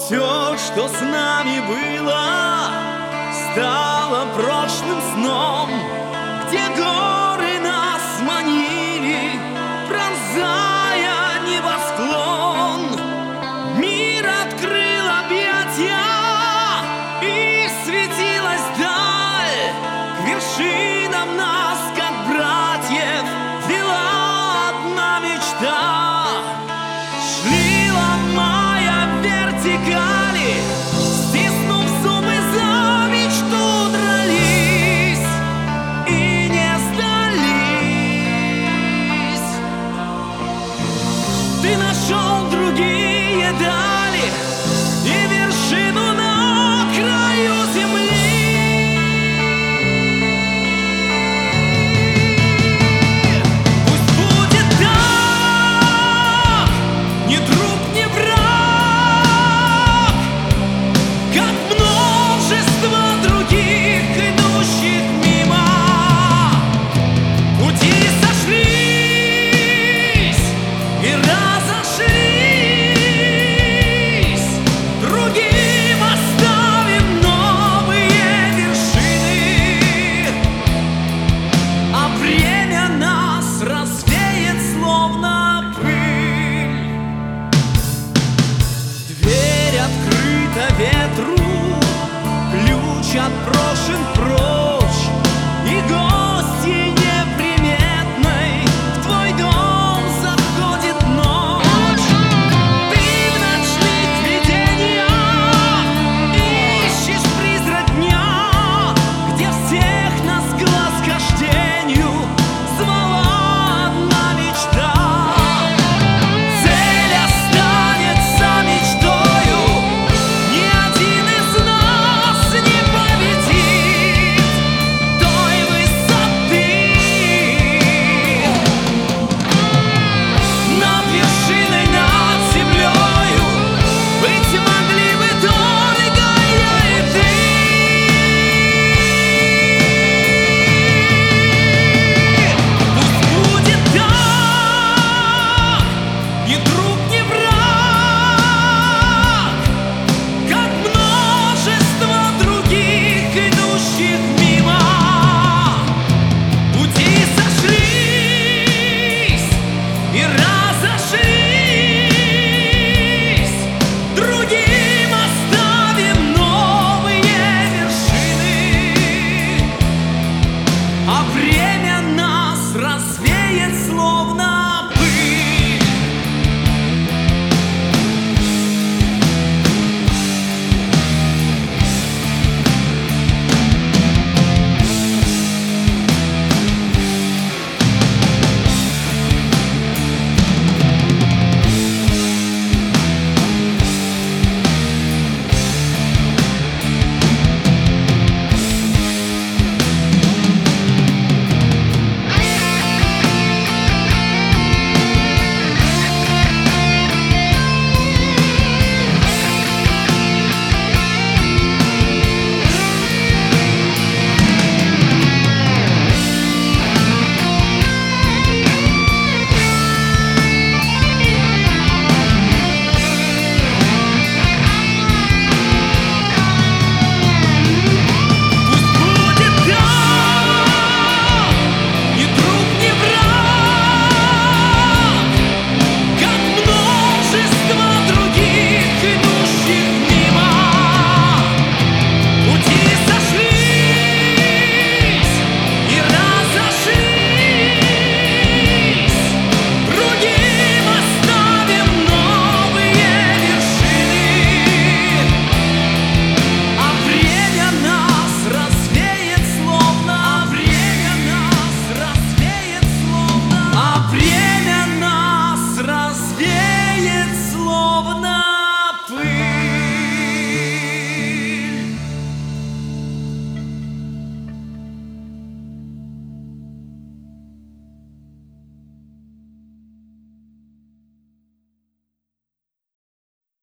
Все, что с нами было, стало прошлым сном, где горы нас манили, пронзая небосклон. Мир открыл объятия, и светилась даль. К вершинам нас, как братьев, вела одна мечта. Шли, ломая вертикали, стиснув зубы, за мечту дрались и не сдались. Ты нашел другие дали и вершину на краю земли. Пусть будет так, ни друг, ни враг, как множество других, идущих мимо. Пути сошлись и разошлись, другим оставим новые вершины, а время нас развеет, словно пыль. Дверь открыта ветру, ключ отброшен